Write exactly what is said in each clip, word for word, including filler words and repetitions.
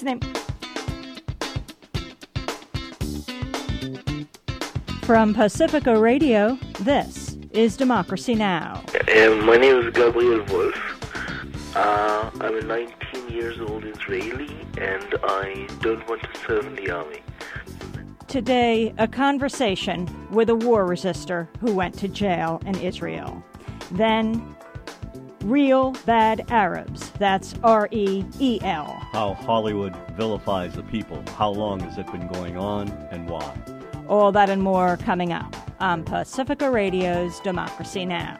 listening. From Pacifica Radio, this is Democracy Now! Uh, my name is Gabriel Wolf. Uh, I'm a nineteen years old Israeli, and I don't want to serve in the army. Today, a conversation with a war resister who went to jail in Israel. Then, Real Bad Arabs. That's R E E L. How Hollywood vilifies the people. How long has it been going on, and why? All that and more coming up on Pacifica Radio's Democracy Now!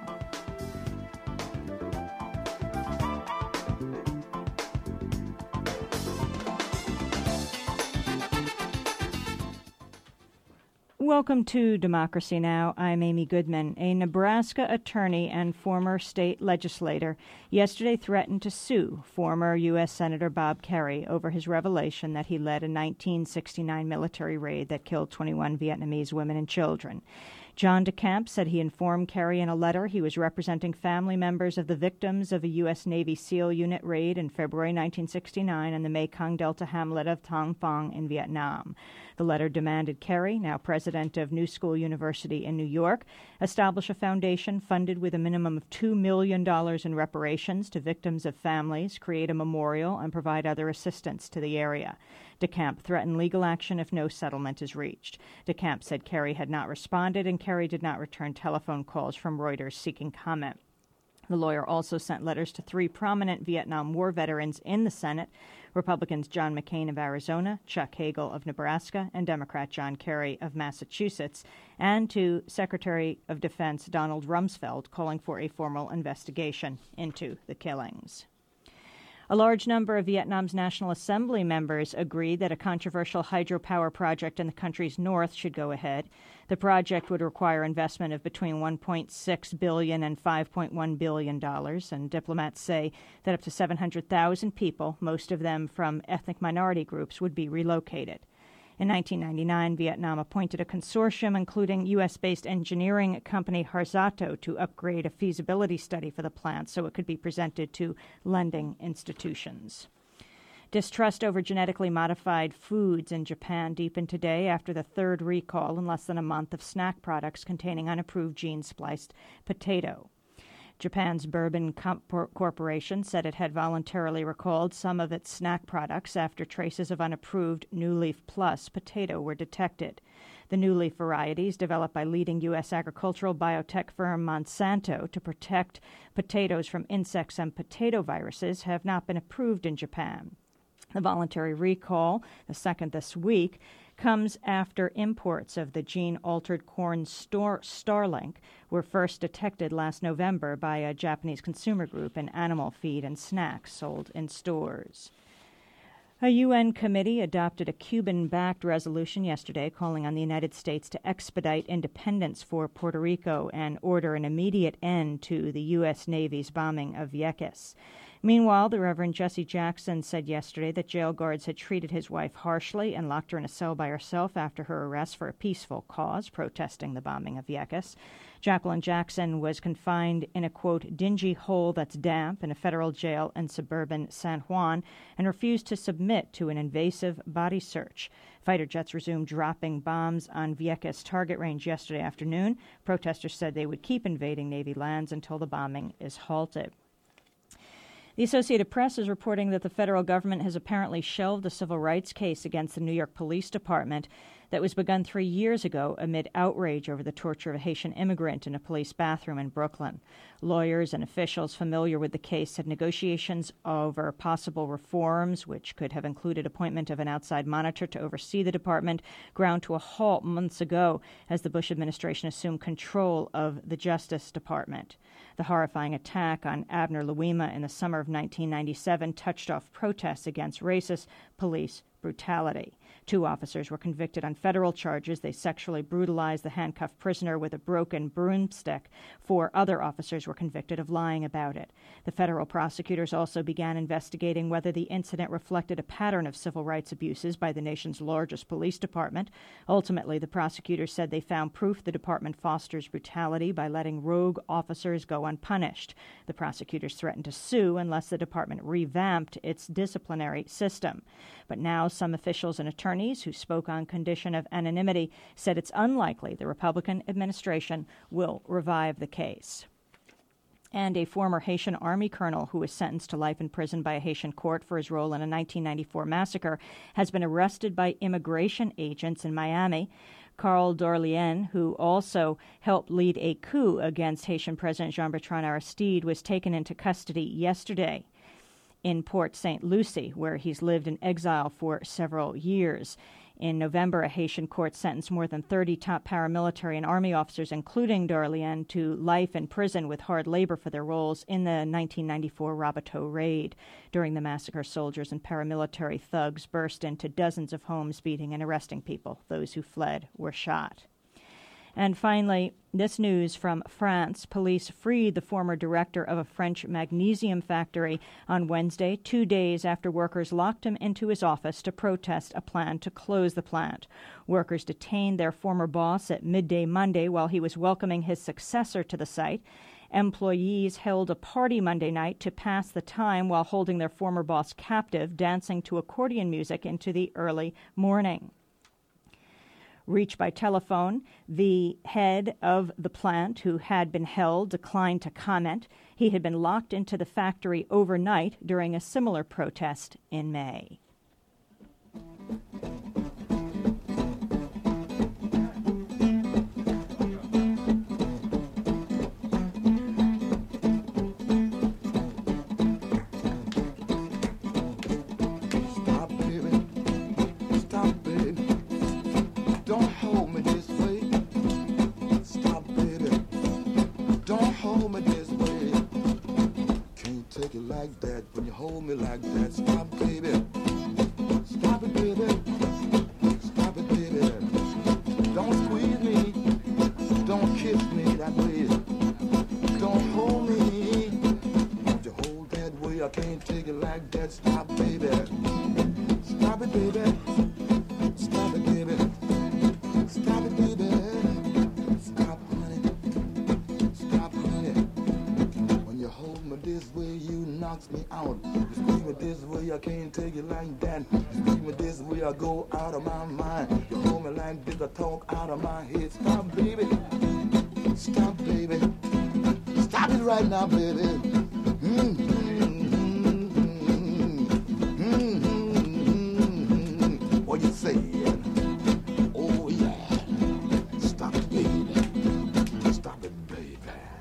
Welcome to Democracy Now! I'm Amy Goodman. A Nebraska attorney and former state legislator yesterday threatened to sue former U S Senator Bob Kerrey over his revelation that he led a nineteen sixty-nine military raid that killed twenty-one Vietnamese women and children. John DeCamp said he informed Kerrey in a letter he was representing family members of the victims of a U S Navy SEAL unit raid in February nineteen sixty-nine in the Mekong Delta hamlet of Thong Phong in Vietnam. The letter demanded Kerrey, now president of New School University in New York, establish a foundation funded with a minimum of two million dollars in reparations to victims of families, create a memorial, and provide other assistance to the area. DeCamp threatened legal action if no settlement is reached. DeCamp said Kerrey had not responded, and Kerrey did not return telephone calls from Reuters seeking comment. The lawyer also sent letters to three prominent Vietnam War veterans in the Senate, Republicans John McCain of Arizona, Chuck Hagel of Nebraska, and Democrat John Kerry of Massachusetts, and to Secretary of Defense Donald Rumsfeld, calling for a formal investigation into the killings. A large number of Vietnam's National Assembly members agreed that a controversial hydropower project in the country's north should go ahead. The project would require investment of between one point six billion dollars and five point one billion dollars, and diplomats say that up to seven hundred thousand people, most of them from ethnic minority groups, would be relocated. In nineteen ninety-nine, Vietnam appointed a consortium including U S-based engineering company Harzato to upgrade a feasibility study for the plant so it could be presented to lending institutions. Distrust over genetically modified foods in Japan deepened today after the third recall in less than a month of snack products containing unapproved gene-spliced potato. Japan's Bourbon Corporation said it had voluntarily recalled some of its snack products after traces of unapproved New Leaf Plus potato were detected. The New Leaf varieties, developed by leading U S agricultural biotech firm Monsanto to protect potatoes from insects and potato viruses, have not been approved in Japan. The voluntary recall, the second this week, comes after imports of the gene-altered corn star- Starlink were first detected last November by a Japanese consumer group in animal feed and snacks sold in stores. A U N committee adopted a Cuban-backed resolution yesterday calling on the United States to expedite independence for Puerto Rico and order an immediate end to the U S Navy's bombing of Vieques. Meanwhile, the Reverend Jesse Jackson said yesterday that jail guards had treated his wife harshly and locked her in a cell by herself after her arrest for a peaceful cause, protesting the bombing of Vieques. Jacqueline Jackson was confined in a, quote, dingy hole that's damp in a federal jail in suburban San Juan and refused to submit to an invasive body search. Fighter jets resumed dropping bombs on Vieques target range yesterday afternoon. Protesters said they would keep invading Navy lands until the bombing is halted. The Associated Press is reporting that the federal government has apparently shelved a civil rights case against the New York Police Department that was begun three years ago amid outrage over the torture of a Haitian immigrant in a police bathroom in Brooklyn. Lawyers and officials familiar with the case said negotiations over possible reforms, which could have included appointment of an outside monitor to oversee the department, ground to a halt months ago as the Bush administration assumed control of the Justice Department. The horrifying attack on Abner Louima in the summer of nineteen ninety-seven touched off protests against racist police brutality. Two officers were convicted on federal charges. They sexually brutalized the handcuffed prisoner with a broken broomstick. Four other officers were convicted of lying about it. The federal prosecutors also began investigating whether the incident reflected a pattern of civil rights abuses by the nation's largest police department. Ultimately, the prosecutors said they found proof the department fosters brutality by letting rogue officers go unpunished. The prosecutors threatened to sue unless the department revamped its disciplinary system. But now some officials and attorneys who spoke on condition of anonymity said it's unlikely the Republican administration will revive the case. And a former Haitian Army colonel who was sentenced to life in prison by a Haitian court for his role in a nineteen ninety-four massacre has been arrested by immigration agents in Miami. Carl Dorlien, who also helped lead a coup against Haitian President Jean-Bertrand Aristide, was taken into custody yesterday in Port Saint Lucie, where he's lived in exile for several years. In November, a Haitian court sentenced more than thirty top paramilitary and army officers, including Dorlien, to life in prison with hard labor for their roles in the nineteen ninety-four Rabateau raid. During the massacre, soldiers and paramilitary thugs burst into dozens of homes, beating and arresting people. Those who fled were shot. And finally, this news from France. Police freed the former director of a French magnesium factory on Wednesday, two days after workers locked him into his office to protest a plan to close the plant. Workers detained their former boss at midday Monday while he was welcoming his successor to the site. Employees held a party Monday night to pass the time while holding their former boss captive, dancing to accordion music into the early morning. Reached by telephone, the head of the plant, who had been held, declined to comment. He had been locked into the factory overnight during a similar protest in May. Like that, when you hold me like that, stop, baby. Stop it, baby. Stop it, baby. Don't squeeze me. Don't kiss me that way. Don't hold me. Don't you hold that way, I can't take it like that. Stop, baby. Stop it, baby. Stop it, baby. Stop it, baby. Stop, honey. Stop, honey. When you hold me this way, you knocks me out. You squeeze me this way, I can't take it like that. You squeeze me this way, I go out of my mind. You hold me like this, I talk out of my head. Stop, baby. Stop, baby. Stop it right now, baby. Mm-hmm. Mm-hmm. Mm-hmm. What you saying? Oh, yeah. Stop it, baby. Stop it, baby.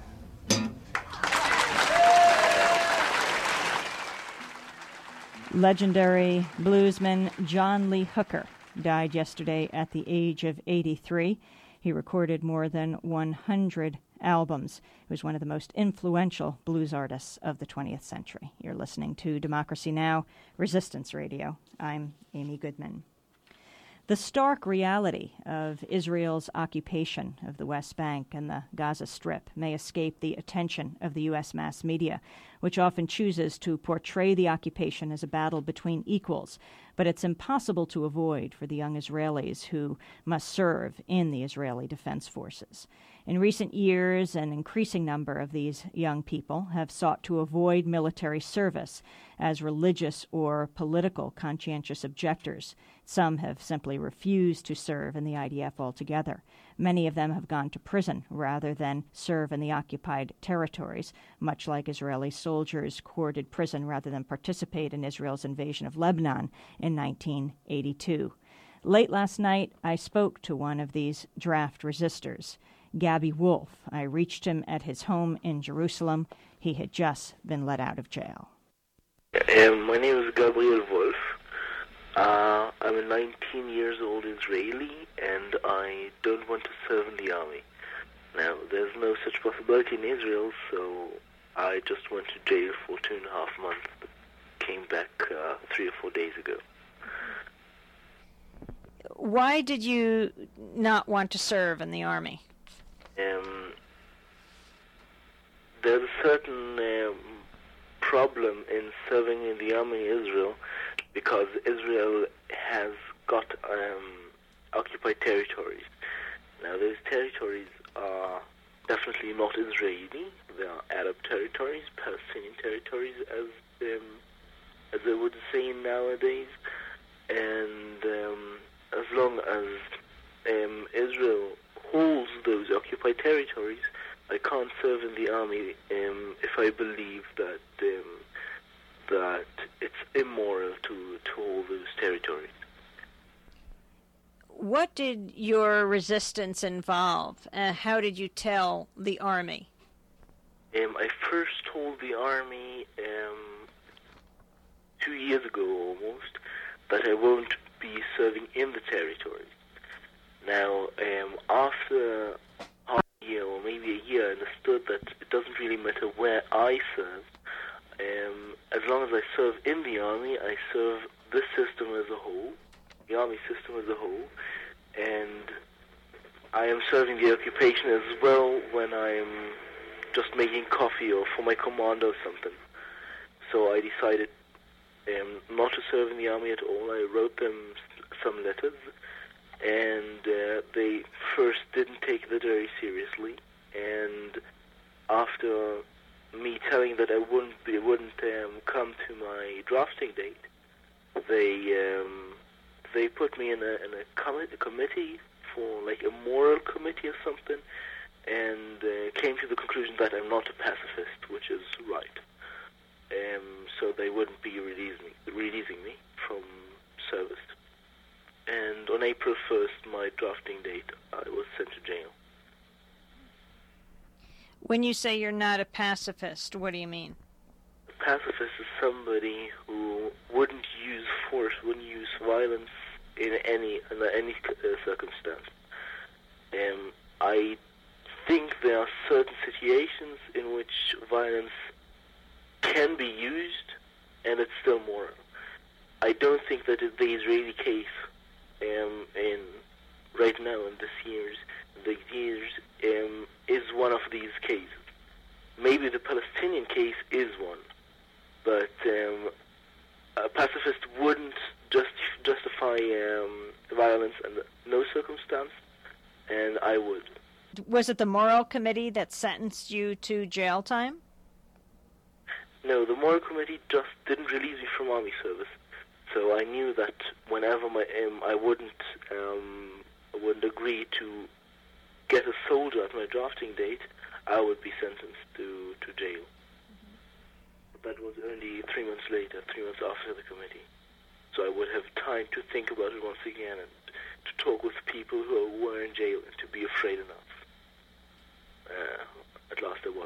Legendary bluesman John Lee Hooker died yesterday at the age of eighty-three. He recorded more than one hundred albums. He was one of the most influential blues artists of the twentieth century. You're listening to Democracy Now!, Resistance Radio. I'm Amy Goodman. The stark reality of Israel's occupation of the West Bank and the Gaza Strip may escape the attention of the U S mass media, which often chooses to portray the occupation as a battle between equals. But it's impossible to avoid for the young Israelis who must serve in the Israeli Defense Forces. In recent years, an increasing number of these young people have sought to avoid military service as religious or political conscientious objectors. Some have simply refused to serve in the I D F altogether. Many of them have gone to prison rather than serve in the occupied territories, much like Israeli soldiers courted prison rather than participate in Israel's invasion of Lebanon in nineteen eighty-two. Late last night, I spoke to one of these draft resistors, Gabby Wolf. I reached him at his home in Jerusalem. He had just been let out of jail. Um, my name is Gabriel Wolf. Uh, I'm a nineteen years old Israeli, and I don't want to serve in the army. Now, there's no such possibility in Israel, so I just went to jail for two and a half months, but came back uh, three or four days ago. Why did you not want to serve in the Army? Um, there's a certain um, problem in serving in the Army in Israel because Israel has got um, occupied territories. Now, those territories are definitely not Israeli. They are Arab territories, Palestinian territories, as um, as they would say nowadays. And um, as long as um, Israel holds those occupied territories, I can't serve in the army um, if I believe that um, that it's immoral to, to hold those territories. What did your resistance involve? Uh, how did you tell the Army? Um, I first told the Army um, two years ago almost that I won't be serving in the territories. Now, um, after half a year or maybe a year, I understood that it doesn't really matter where I serve. Um, as long as I serve in the Army, I serve this system as a whole, the Army system as a whole, and I am serving the occupation as well when I'm just making coffee or for my command or something. So I decided um, not to serve in the Army at all. I wrote them some letters, and uh, they first didn't take that very seriously, and after me telling that I wouldn't be, wouldn't um, come to my drafting date, they um, they put me in a in a, com- a committee for like a moral committee or something, and uh, came to the conclusion that I'm not a pacifist, which is right. Um, so they wouldn't be releasing me, releasing me from service. And on April first, my drafting date, I was sent to jail. When you say you're not a pacifist, what do you mean? A pacifist is somebody who wouldn't use force, wouldn't use violence in any under any uh, circumstance. Um, I think there are certain situations in which violence can be used, and it's still moral. I don't think that the Israeli case, um, in right now in this years, the years, um, is one of these cases. Maybe the Palestinian case is one, but um, a pacifist wouldn't just justify um, violence under no circumstance, and I would. Was it the Moral Committee that sentenced you to jail time? No, the Moral Committee just didn't release me from army service, so I knew that whenever my um, I wouldn't um, I wouldn't agree to get a soldier at my drafting date, I would be sentenced to, to jail. Mm-hmm. That was only three months later, three months after the committee. So I would have time to think about it once again and to talk with people who were in jail and to be afraid enough. Uh, at last I wasn't.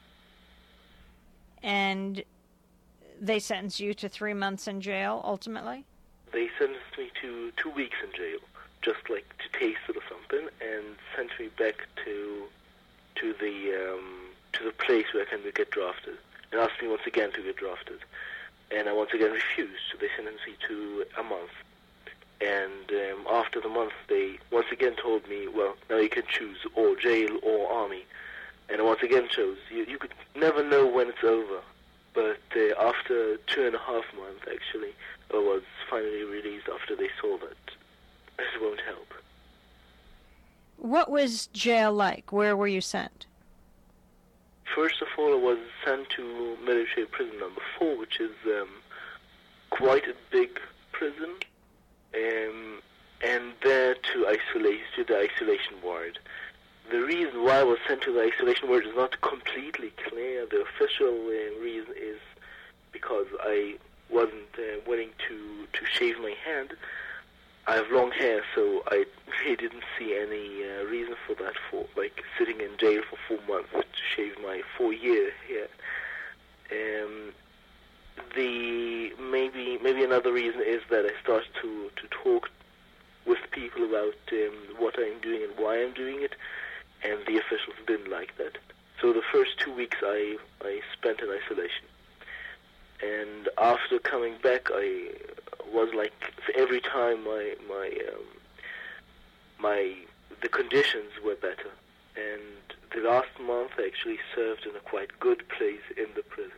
And they sentenced you to three months in jail, ultimately? They sentenced me to two weeks in jail, just like to taste it or something, and sent me back to to the um, to the place where I can get drafted, and asked me once again to get drafted. And I once again refused, so they sentenced me to a month. And um, after the month, they once again told me, well, now you can choose or jail or army. And I once again chose. You, you could never know when it's over. But uh, after two and a half months, actually, I was finally released after they saw that it won't help. What was jail like? Where were you sent? First of all, I was sent to military prison number four, which is um, quite a big prison, um, and there to isolate to the isolation ward. The reason why I was sent to the isolation ward is not completely clear. The official uh, reason is because I wasn't uh, willing to, to shave my head. I have long hair, so I really didn't see any uh, reason for that, for like sitting in jail for four months to shave my four-year hair. Um, the maybe maybe another reason is that I started to, to talk with people about um, what I'm doing and why I'm doing it, and the officials didn't like that. So the first two weeks I I spent in isolation, and after coming back, I was like every time my my um, I the conditions were better. And the last month I actually served in a quite good place in the prison.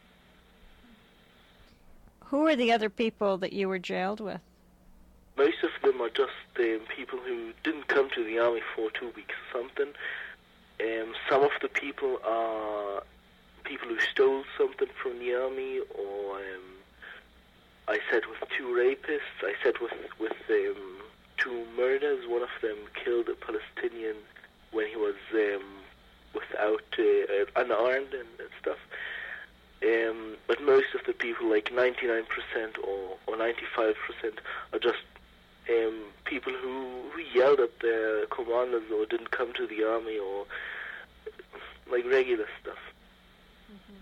Who are the other people that you were jailed with? Most of them are just um, people who didn't come to the army for two weeks or something. Um, some of the people are people who stole something from the army, or um, I sat with two rapists. I sat with with um, two murders. One of them killed a Palestinian when he was um, without uh, unarmed and, and stuff. Um, but most of the people, like ninety-nine percent or, or ninety-five percent, are just um, people who, who yelled at their commanders or didn't come to the army, or like regular stuff. Mm-hmm.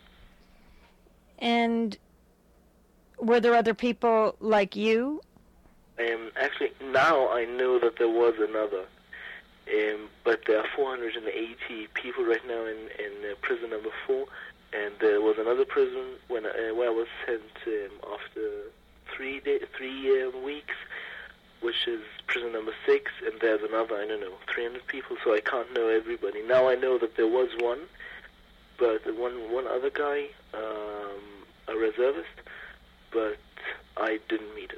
And were there other people like you? Um, actually, now I know that there was another. Um, but there are four hundred eighty people right now in, in uh, prison number four. And there was another prison when I, uh, where I was sent um, after three day, three um, weeks, which is prison number six, and there's another, I don't know, three hundred people, so I can't know everybody. Now I know that there was one, but one one other guy, um, a reservist, but I didn't meet him.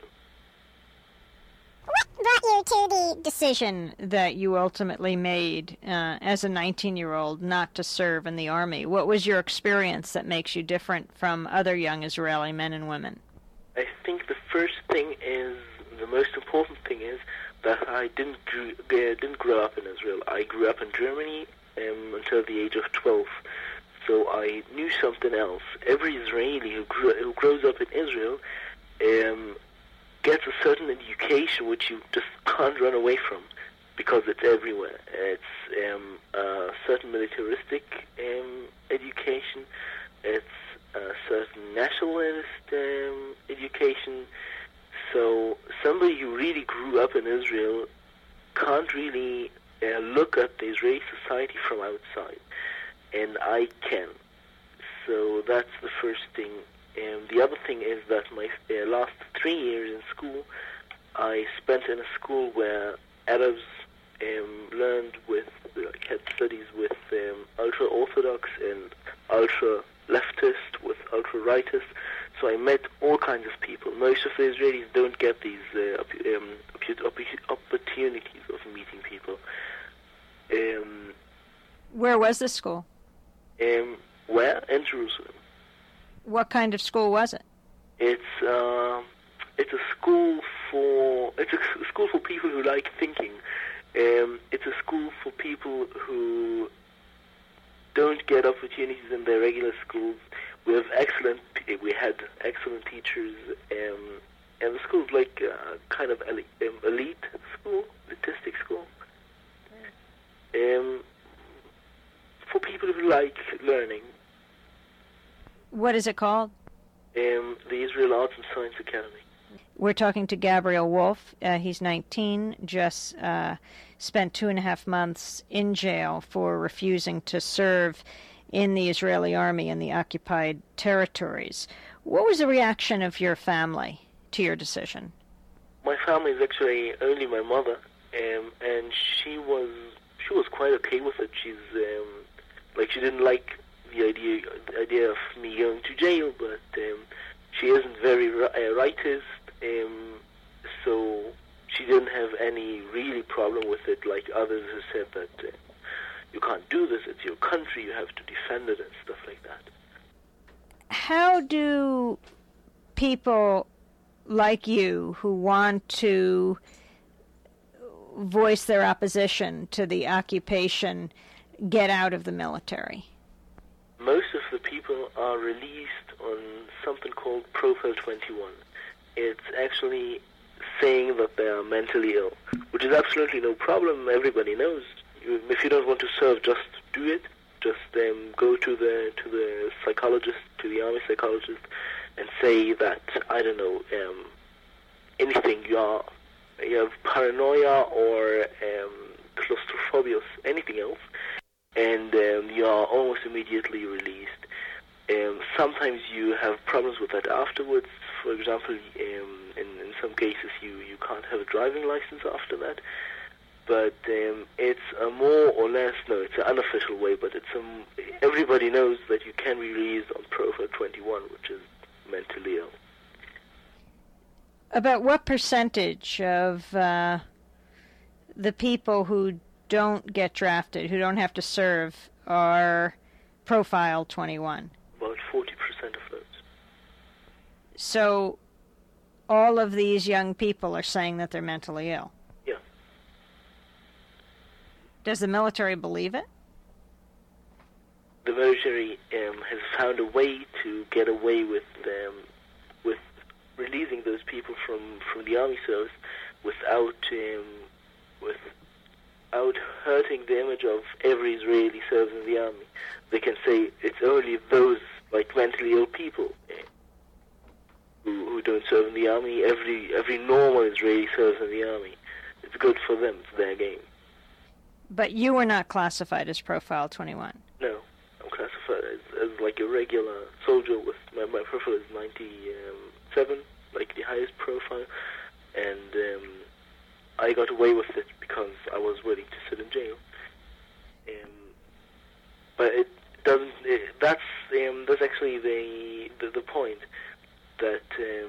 What brought you to the decision that you ultimately made uh, as a nineteen-year-old not to serve in the army? What was your experience that makes you different from other young Israeli men and women? I think the first thing is, the most important thing is, that I didn't grew, uh, didn't grow up in Israel. I grew up in Germany um, until the age of twelve. So I knew something else. Every Israeli who, grew, who grows up in Israel um, gets a certain education which you just can't run away from, because it's everywhere. It's um, a certain militaristic um, education. It's a certain nationalist um, education. So somebody who really grew up in Israel can't really uh, look at the Israeli society from outside, and I can. So that's the first thing. And the other thing is that my uh, last three years in school, I spent in a school where Arabs um, learned with, like, had studies with um, ultra-Orthodox and ultra-leftist, with ultra-rightist. So I met all kinds of people. Most of the Israelis don't get these uh, um, opportunities of meeting people. Um, Where was this school? Um, where? In Jerusalem. What kind of school was it? It's uh, it's a school for it's a school for people who like thinking. Um, it's a school for people who don't get opportunities in their regular schools. We have excellent. We had excellent teachers, um, and the school is like a kind of elite, um, elite school, elitistic school. Um, for people who like learning. What is it called? Um, the Israel Arts and Science Academy. We're talking to Gabriel Wolf. Uh, he's nineteen, just uh, spent two and a half months in jail for refusing to serve in the Israeli army in the occupied territories. What was the reaction of your family to your decision? My family is actually only my mother, um, and she was she was quite okay with it. She's um, like she didn't like the idea the idea of me going to jail, but um, she isn't very uh, rightist, um, so she didn't have any really problem with it, like others who said that uh, you can't do this, it's your country, you have to defend it and stuff like that. How do people like you who want to voice their opposition to the occupation get out of the military? Most of the people are released on something called Profile twenty-one. It's actually saying that they are mentally ill, which is absolutely no problem. Everybody knows. You, if you don't want to serve, just do it. Just um, go to the to the psychologist, to the army psychologist, and say that, I don't know, um, anything. You are you have paranoia or um, claustrophobia, anything else, and um, you are almost immediately released. Um, sometimes you have problems with that afterwards. For example, um, in, in some cases you, you can't have a driving license after that. but um, it's a more or less, no, it's an unofficial way, but it's a, everybody knows that you can be released on Profile twenty-one, which is mentally ill. About what percentage of uh, the people who don't get drafted, who don't have to serve, are Profile twenty-one? About forty percent of those. So all of these young people are saying that they're mentally ill? Yeah. Does the military believe it? The military um, has found a way to get away with um, with releasing those people from, from the army service without um, without hurting the image of every Israeli service in the army. They can say it's only those like mentally ill people uh, who who don't serve in the army. Every every normal Israeli serves in the army. It's good for them. It's their game. But you were not classified as Profile twenty-one. No, I'm classified as, as like a regular soldier. With my, my profile is ninety-seven, like the highest profile, and um, I got away with it because I was willing to sit in jail. Um, but it doesn't. It, that's um, that's actually the, the the point that um,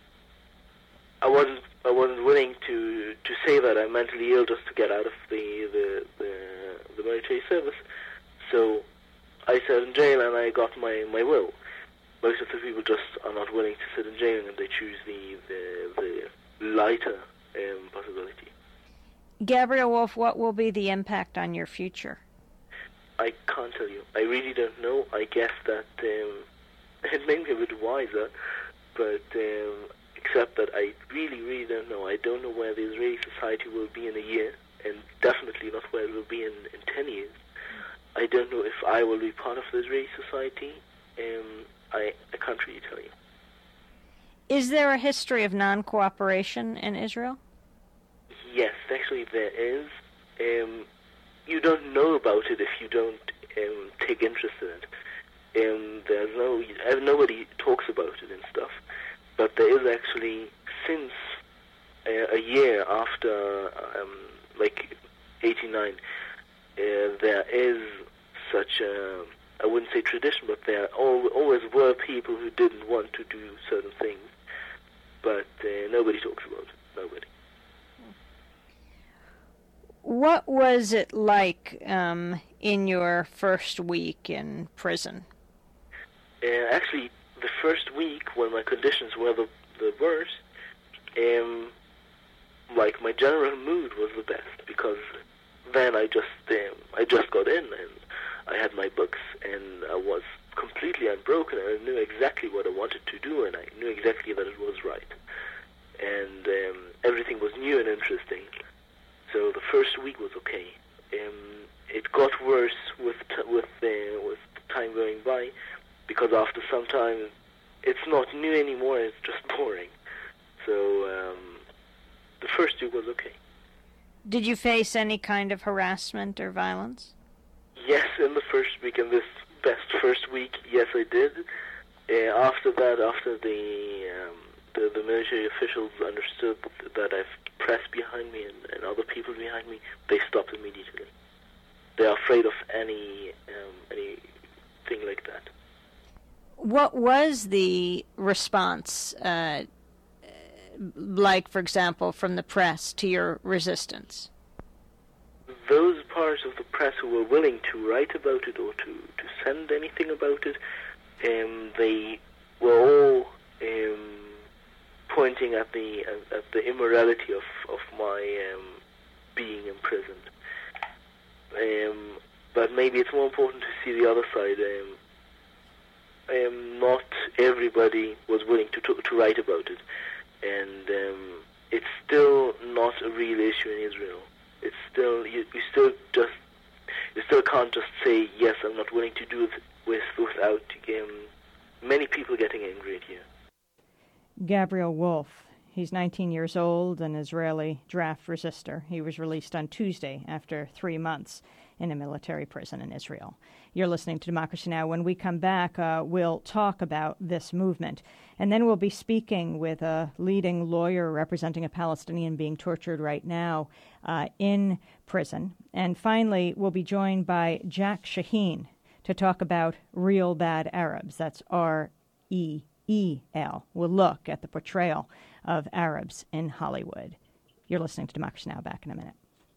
I wasn't I wasn't willing to to say that I'm mentally ill just to get out of the the the, the military service. So I sat in jail and I got my, my will. Most of the people just are not willing to sit in jail and they choose the the, the lighter um, possibility. Gabriel Wolf, what will be the impact on your future? I can't tell you. I really don't know. I guess that um, it made me a bit wiser, but um, except that I really, really don't know. I don't know where the Israeli society will be in a year, and definitely not where it will be in, in ten years. I don't know if I will be part of the Israeli society. Um, I, I can't really tell you. Is there a history of non-cooperation in Israel? Yes, actually there is. Um, you don't know about it if you don't um, take interest in it. Um, there's no, nobody talks about it and stuff. But there is actually, since uh, a year after, um, like eighty-nine, uh, there is such a, I wouldn't say tradition, but there al- always were people who didn't want to do certain things. But uh, nobody talks about it. Nobody. What was it like um, in your first week in prison? Uh, actually, the first week when my conditions were the, the worst, um, like my general mood was the best because then I just um, I just got in and I had my books and I was completely unbroken and I knew exactly what I wanted to do and I knew exactly that it was right. And um, everything was new and interesting. So the first week was okay. Um, it got worse with t- with uh, with time going by because after some time it's not new anymore, it's just boring. So um, the first week was okay. Did you face any kind of harassment or violence? Yes, in the first week, in this best first week, yes, I did. Uh, after that, after the, um, the the military officials understood that I've press behind me and, and other people behind me, they stopped immediately. They are afraid of any um, anything like that. What was the response, uh, like, for example, from the press to your resistance? Those parts of the press who were willing to write about it or to, to send anything about it, um, they were all um, pointing at the at, at the immorality of of my um, being imprisoned. Um, but maybe it's more important to see the other side. Um, um, not everybody was willing to to, to write about it, and um, it's still not a real issue in Israel. It's still you, you still just you still can't just say yes, I'm not willing to do it with without um, many people getting angry at you. Gabriel Wolf. He's nineteen years old, an Israeli draft resistor. He was released on Tuesday after three months in a military prison in Israel. You're listening to Democracy Now! When we come back, uh, we'll talk about this movement. And then we'll be speaking with a leading lawyer representing a Palestinian being tortured right now uh, in prison. And finally, we'll be joined by Jack Shaheen to talk about Real Bad Arabs. That's R E E L. We'll look at the portrayal of Arabs in Hollywood. You're listening to Democracy Now! Back in a minute.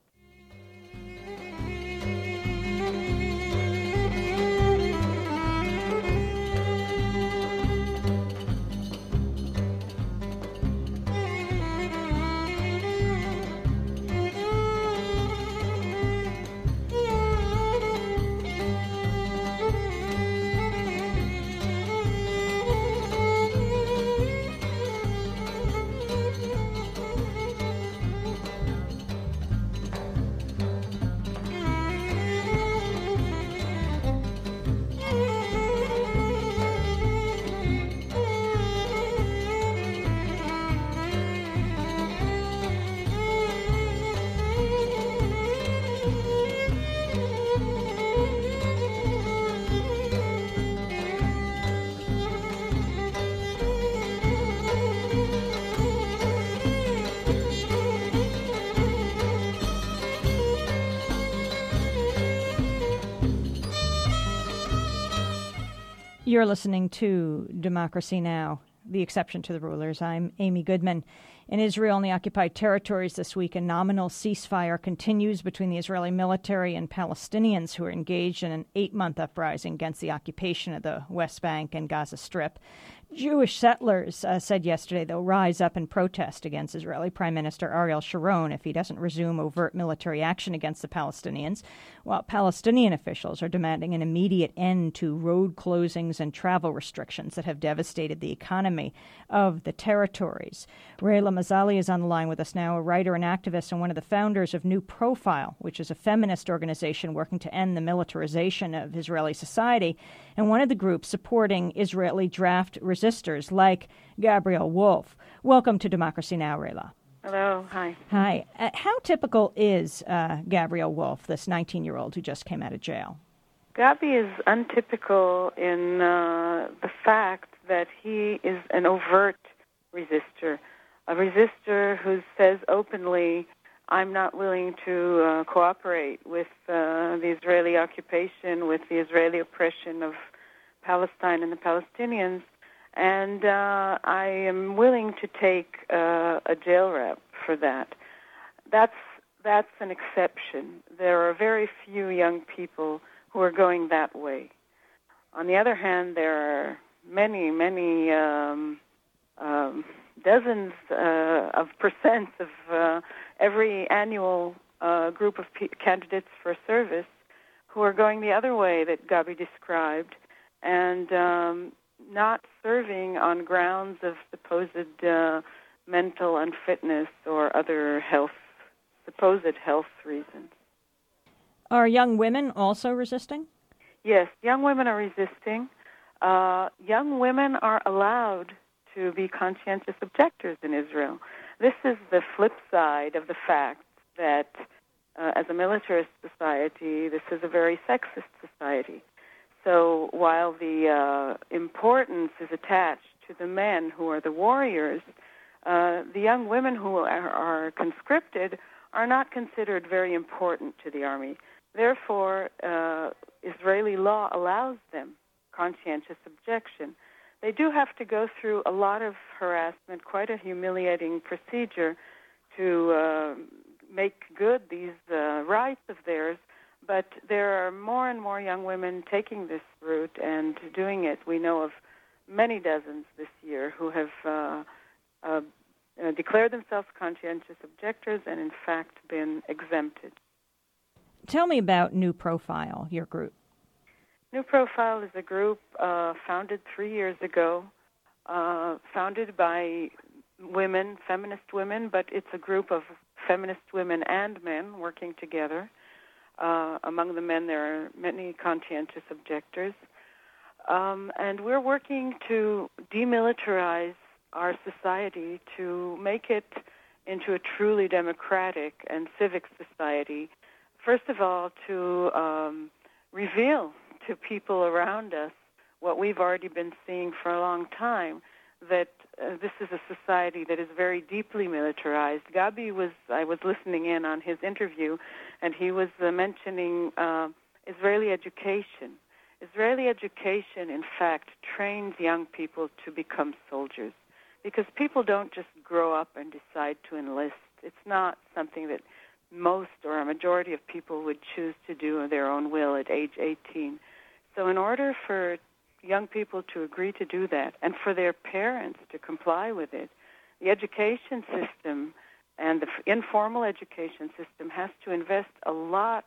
You're listening to Democracy Now!, the exception to the rulers. I'm Amy Goodman. In Israel and the occupied territories this week, a nominal ceasefire continues between the Israeli military and Palestinians who are engaged in an eight-month uprising against the occupation of the West Bank and Gaza Strip. Jewish settlers uh, said yesterday they'll rise up in protest against Israeli Prime Minister Ariel Sharon if he doesn't resume overt military action against the Palestinians, while Palestinian officials are demanding an immediate end to road closings and travel restrictions that have devastated the economy of the territories. Rayla Mazzali is on the line with us now, a writer and activist and one of the founders of New Profile, which is a feminist organization working to end the militarization of Israeli society, and one of the groups supporting Israeli draft resistors like Gabrielle Wolf. Welcome to Democracy Now!, Rayla. Hello. Hi. Hi. Uh, how typical is uh, Gabrielle Wolf, this nineteen-year-old who just came out of jail? Gabi is untypical in uh, the fact that he is an overt resistor, a resistor who says openly, I'm not willing to uh, cooperate with uh, the Israeli occupation, with the Israeli oppression of Palestine and the Palestinians, and uh, I am willing to take uh, a jail rep for that. That's that's an exception. There are very few young people who are going that way. On the other hand, there are many, many um, um, dozens uh, of percents of uh, every annual uh, group of p- candidates for service who are going the other way that Gabi described, and um, not serving on grounds of supposed uh, mental unfitness or other health, supposed health reasons. Are young women also resisting? Yes, young women are resisting. Uh, young women are allowed to be conscientious objectors in Israel. This is the flip side of the fact that uh, as a militarist society, this is a very sexist society. So while the uh, importance is attached to the men who are the warriors, uh, the young women who are, are conscripted are not considered very important to the army. Therefore, uh, Israeli law allows them conscientious objection. They do have to go through a lot of harassment, quite a humiliating procedure to uh, make good these uh, rights of theirs, but there are more and more young women taking this route and doing it. We know of many dozens this year who have uh, uh, uh, declared themselves conscientious objectors and, in fact, been exempted. Tell me about New Profile, your group. New Profile is a group uh, founded three years ago, uh, founded by women, feminist women, but it's a group of feminist women and men working together. Uh, among the men, there are many conscientious objectors. Um, and we're working to demilitarize our society to make it into a truly democratic and civic society. First of all, to um, reveal to people around us what we've already been seeing for a long time, that uh, this is a society that is very deeply militarized. Gabi was, I was listening in on his interview, and he was uh, mentioning uh, Israeli education. Israeli education, in fact, trains young people to become soldiers, because people don't just grow up and decide to enlist. It's not something that most or a majority of people would choose to do of their own will at age eighteen. So in order for young people to agree to do that and for their parents to comply with it, the education system and the informal education system has to invest a lot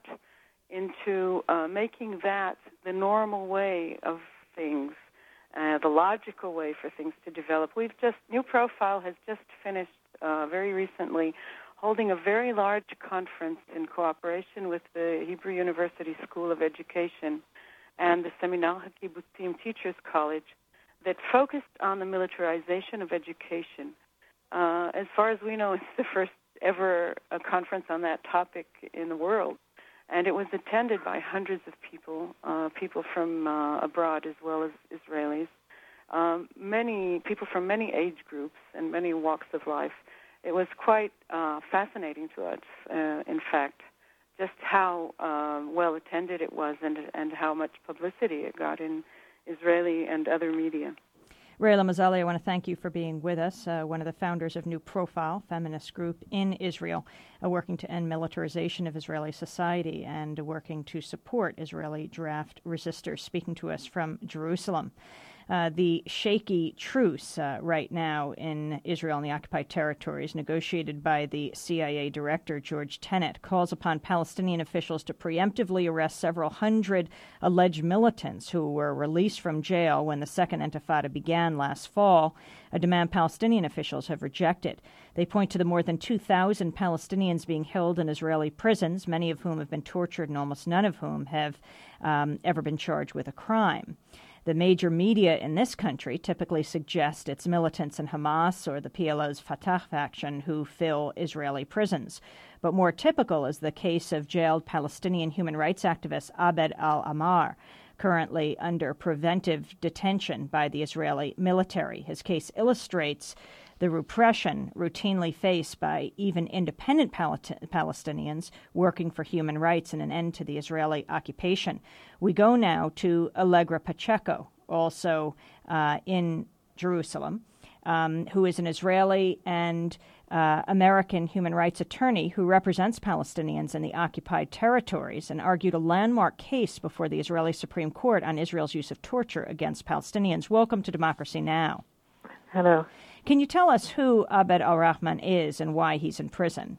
into uh, making that the normal way of things, uh, the logical way for things to develop. We've just, New Profile has just finished uh, very recently holding a very large conference in cooperation with the Hebrew University School of Education and the Seminar HaKibbutzim Teachers College that focused on the militarization of education. Uh, as far as we know, it's the first ever uh, conference on that topic in the world. And it was attended by hundreds of people, uh, people from uh, abroad as well as Israelis, um, many people from many age groups and many walks of life. It was quite uh, fascinating to us, uh, in fact, just how uh, well attended it was and and how much publicity it got in Israeli and other media. Rayla Mazzali, I want to thank you for being with us, uh, one of the founders of New Profile, feminist group in Israel, uh, working to end militarization of Israeli society and uh, working to support Israeli draft resistors, speaking to us from Jerusalem. Uh, the shaky truce uh, right now in Israel and the occupied territories, negotiated by the C I A director, George Tenet, calls upon Palestinian officials to preemptively arrest several hundred alleged militants who were released from jail when the Second Intifada began last fall, a demand Palestinian officials have rejected. They point to the more than two thousand Palestinians being held in Israeli prisons, many of whom have been tortured and almost none of whom have um, ever been charged with a crime. The major media in this country typically suggest it's militants in Hamas or the P L O's Fatah faction who fill Israeli prisons. But more typical is the case of jailed Palestinian human rights activist Abed al-Amar, currently under preventive detention by the Israeli military. His case illustrates the repression routinely faced by even independent Pal- Palestinians working for human rights and an end to the Israeli occupation. We go now to Allegra Pacheco, also uh, in Jerusalem, um, who is an Israeli and uh, American human rights attorney who represents Palestinians in the occupied territories and argued a landmark case before the Israeli Supreme Court on Israel's use of torture against Palestinians. Welcome to Democracy Now! Hello. Can you tell us who Abed al-Rahman is and why he's in prison?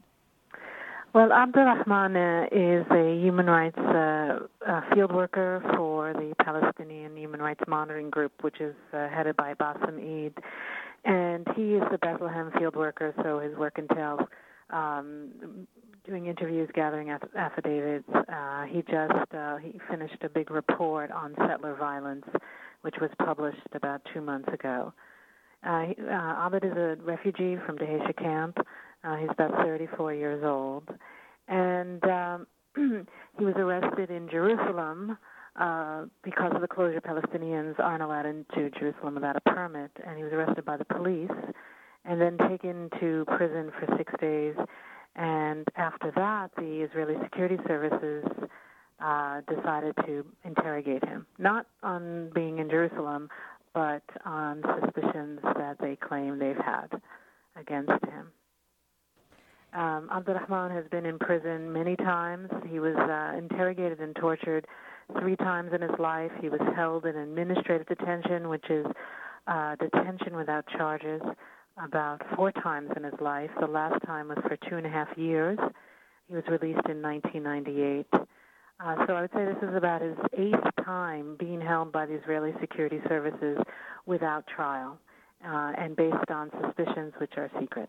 Well, Abdurrahman uh, is a human rights uh, uh, field worker for the Palestinian Human Rights Monitoring Group, which is uh, headed by Bassem Eid. And he is the Bethlehem field worker, so his work entails um, doing interviews, gathering aff- affidavits. Uh, he just uh, he finished a big report on settler violence, which was published about two months ago. Uh, he, uh, Abed is a refugee from Dheisheh camp. Uh, he's about thirty-four years old. And um, he was arrested in Jerusalem uh, because of the closure. Palestinians aren't allowed into Jerusalem without a permit. And he was arrested by the police and then taken to prison for six days. And after that, the Israeli security services uh, decided to interrogate him, not on being in Jerusalem, but on suspicions that they claim they've had against him. Um, Abdurrahman has been in prison many times. He was uh, interrogated and tortured three times in his life. He was held in administrative detention, which is uh, detention without charges, about four times in his life. The last time was for two and a half years. He was released in nineteen ninety-eight. Uh, so I would say this is about his eighth time being held by the Israeli security services without trial uh, and based on suspicions which are secret.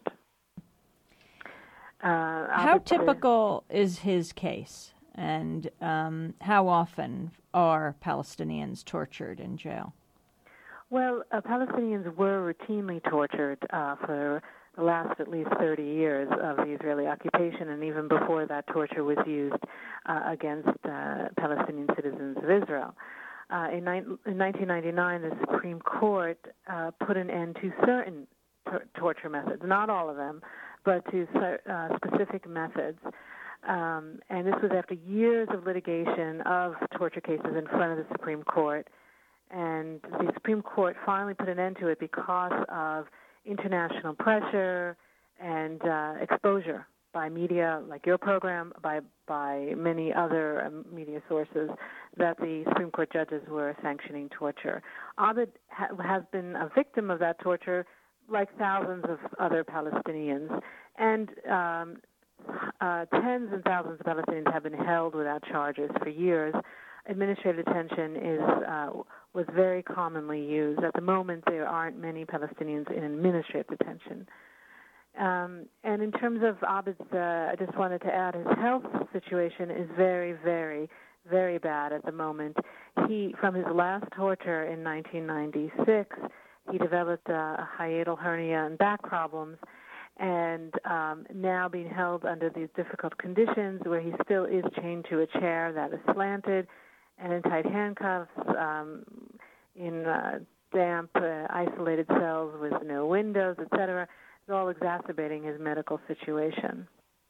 Uh, how typical say, is his case, and um, how often are Palestinians tortured in jail? Well, uh, Palestinians were routinely tortured uh, for the last at least thirty years of the Israeli occupation, and even before that, torture was used uh, against uh, Palestinian citizens of Israel. Uh, in, ni- in nineteen ninety-nine, the Supreme Court uh, put an end to certain tor- torture methods, not all of them, but to uh, specific methods. Um, and this was after years of litigation of torture cases in front of the Supreme Court. And the Supreme Court finally put an end to it because of international pressure and uh, exposure by media like your program, by by many other um, media sources, that the Supreme Court judges were sanctioning torture. Abed ha- has been a victim of that torture, like thousands of other Palestinians, and um, uh, tens and thousands of Palestinians have been held without charges for years. Administrative detention is uh, was very commonly used. At the moment, there aren't many Palestinians in administrative detention. Um, and in terms of Abed's, uh, I just wanted to add, his health situation is very, very, very bad at the moment. He, from his last torture in nineteen ninety-six, he developed a hiatal hernia and back problems, and um, now being held under these difficult conditions where he still is chained to a chair that is slanted and in tight handcuffs, um, in uh, damp, uh, isolated cells with no windows, et cetera, is all exacerbating his medical situation.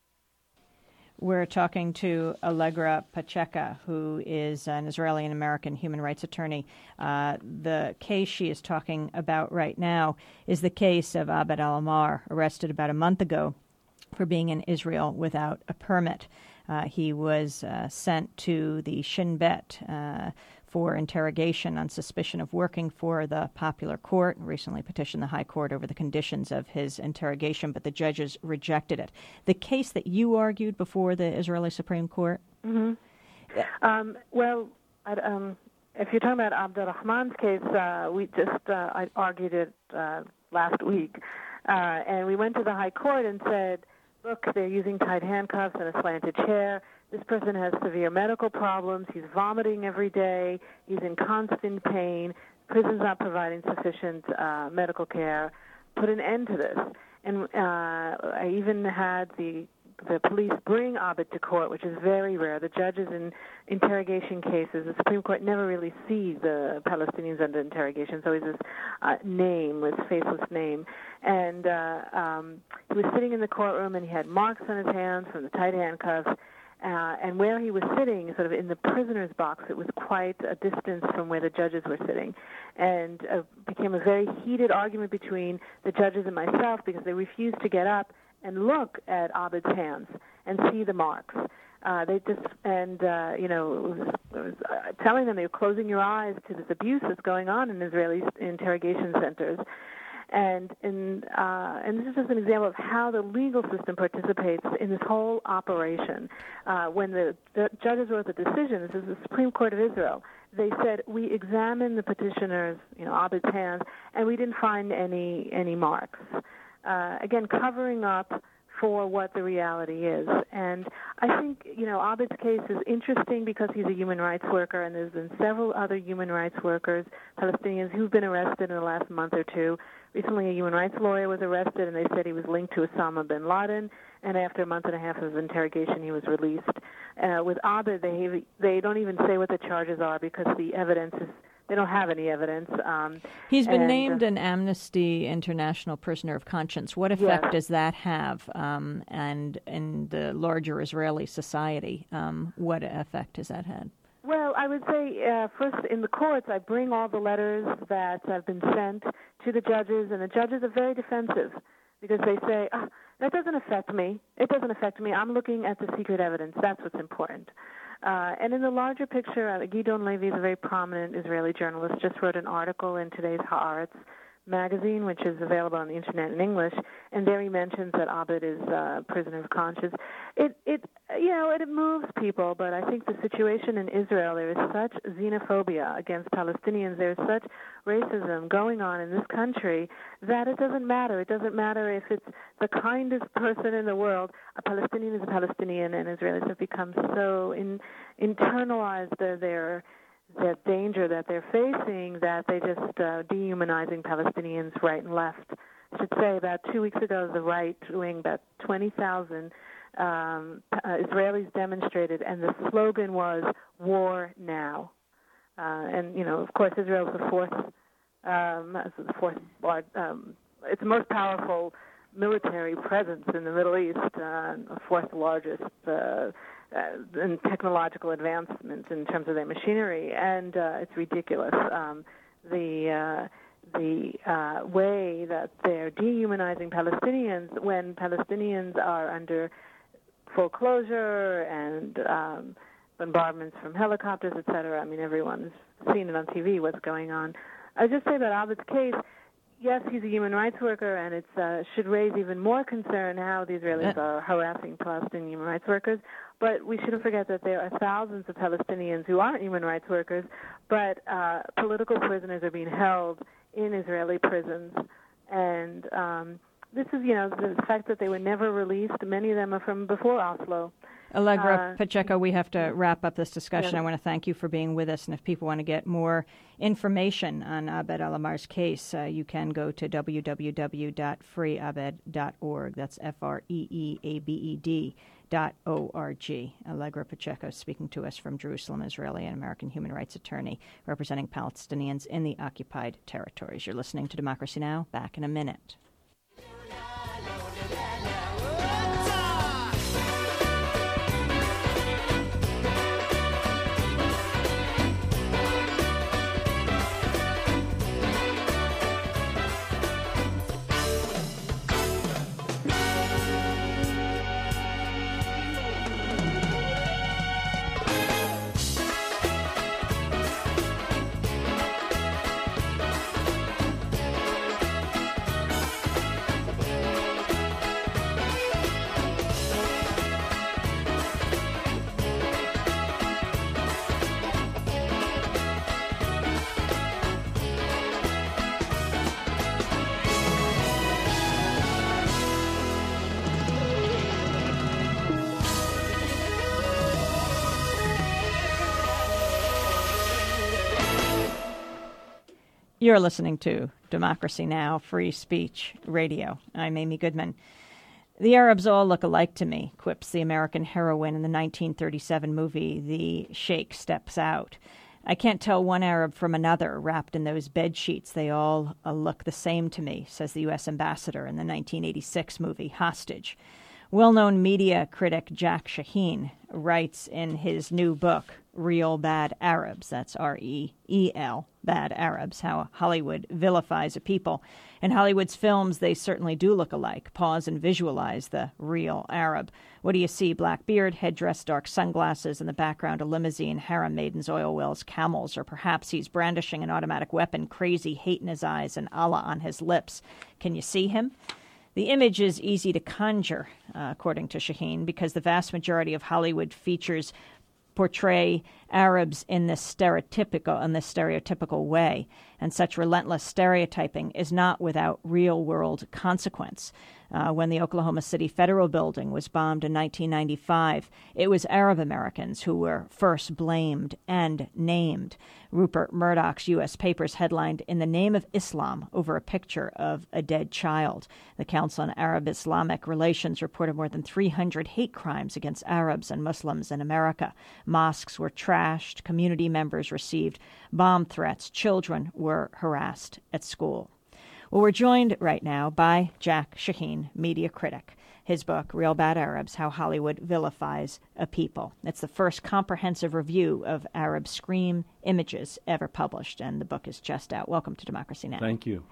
We're talking to Allegra Pacheca, who is an Israeli and American human rights attorney. Uh, the case she is talking about right now is the case of Abed al-Amar, arrested about a month ago for being in Israel without a permit. Uh, he was uh, sent to the Shin Bet uh, for interrogation on suspicion of working for the Popular Court, recently petitioned the High Court over the conditions of his interrogation, but the judges rejected it. The case that you argued before the Israeli Supreme Court? Mm-hmm. Um, well, I, um, if you're talking about Abdurrahman's case, uh, we just uh, I argued it uh, last week, uh, and we went to the High Court and said, look, they're using tight handcuffs and a slanted chair. This person has severe medical problems. He's vomiting every day. He's in constant pain. Prison's not providing sufficient uh, medical care. Put an end to this. And uh, I even had the the police bring Abed to court, which is very rare. The judges in interrogation cases, the Supreme Court never really sees the Palestinians under interrogation. So he's this uh, name, this faceless name. And uh, um, he was sitting in the courtroom, and he had marks on his hands from the tight handcuffs. Uh, and where he was sitting, sort of in the prisoner's box, it was quite a distance from where the judges were sitting. And uh, became a very heated argument between the judges and myself because they refused to get up and look at Abed's hands and see the marks. Uh, they just, and, uh, you know, it was, it was uh, telling them they were closing your eyes to this abuse that's going on in Israeli interrogation centers. And and, uh, and this is just an example of how the legal system participates in this whole operation. Uh, when the, the judges wrote the decision, this is the Supreme Court of Israel, they said, we examined the petitioner's, you know, Abed's hands, and we didn't find any any marks. Uh, again, covering up for what the reality is. And I think, you know, Abed's case is interesting because he's a human rights worker, and there's been several other human rights workers, Palestinians, who've been arrested in the last month or two. Recently, a human rights lawyer was arrested, and they said he was linked to Osama bin Laden, and after a month and a half of interrogation, he was released. Uh, with Abed, they, they don't even say what the charges are because the evidence is They don't have any evidence. Um, He's been and, named uh, an Amnesty International prisoner of conscience. What effect yes. does that have? Um, and in the larger Israeli society, um, what effect has that had? Well, I would say uh, first in the courts, I bring all the letters that have been sent to the judges, and the judges are very defensive because they say, oh, that doesn't affect me. It doesn't affect me. I'm looking at the secret evidence. That's what's important. Uh, and in the larger picture, uh, Gidon Levy is a very prominent Israeli journalist, just wrote an article in today's Haaretz magazine, which is available on the internet in English, and there he mentions that Abed is a prisoner of conscience. It, it, you know, it moves people, but I think the situation in Israel, there is such xenophobia against Palestinians, there is such racism going on in this country that it doesn't matter. It doesn't matter if it's the kindest person in the world. A Palestinian is a Palestinian, and Israelis have become so in, internalized their, their the danger that they're facing, that they just uh, dehumanizing Palestinians right and left. I should say about two weeks ago, the right wing, about twenty thousand um, uh, Israelis demonstrated, and the slogan was "War Now." Uh, and you know, of course, Israel is the fourth, um, the fourth, um, it's the most powerful military presence in the Middle East, uh, the fourth largest uh, uh, in technological advancements in terms of their machinery, and uh, it's ridiculous. Um, the uh, the uh, way that they're dehumanizing Palestinians when Palestinians are under foreclosure and um, bombardments from helicopters, et cetera. I mean, everyone's seen it on T V, what's going on. I just say that Abed's case, yes, he's a human rights worker, and it uh, should raise even more concern how the Israelis are harassing Palestinian human rights workers. But we shouldn't forget that there are thousands of Palestinians who aren't human rights workers, but uh, political prisoners are being held in Israeli prisons. And um, this is, you know, the fact that they were never released. Many of them are from before Oslo. Allegra Uh, Pacheco, we have to wrap up this discussion. yeah. I want to thank you for being with us. And if people want to get more information on Abed Alamar's case, uh, you can go to w w w dot free abed dot org. That's F R E E A B E D dot O R G. Allegra Pacheco speaking to us from Jerusalem, Israeli and American human rights attorney representing Palestinians in the occupied territories. You're listening to Democracy Now! Back in a minute. You're listening to Democracy Now! Free Speech Radio. I'm Amy Goodman. The Arabs all look alike to me, quips the American heroine in the nineteen thirty-seven movie The Sheikh Steps Out. I can't tell one Arab from another wrapped in those bed sheets. They all uh, look the same to me, says the U S ambassador in the nineteen eighty-six movie Hostage. Well-known media critic Jack Shaheen writes in his new book, Real Bad Arabs, that's R E E L, Bad Arabs, how Hollywood vilifies a people. In Hollywood's films, they certainly do look alike. Pause and visualize the real Arab. What do you see? Black beard, headdress, dark sunglasses, in the background a limousine, harem maidens, oil wells, camels, or perhaps he's brandishing an automatic weapon, crazy hate in his eyes and Allah on his lips. Can you see him? The image is easy to conjure, uh, according to Shaheen, because the vast majority of Hollywood features portray Arabs in this stereotypical in this stereotypical way, and such relentless stereotyping is not without real-world consequence. Uh, when the Oklahoma City Federal Building was bombed in nineteen ninety-five, it was Arab Americans who were first blamed and named. Rupert Murdoch's U S papers headlined, "In the Name of Islam," over a picture of a dead child. The Council on Arab-Islamic Relations reported more than three hundred hate crimes against Arabs and Muslims in America. Mosques were trashed, community members received bomb threats, children were harassed at school. Well, we're joined right now by Jack Shaheen, media critic. His book, Real Bad Arabs, How Hollywood Vilifies a People. It's the first comprehensive review of Arab scream images ever published, and the book is just out. Welcome to Democracy Now! Thank you.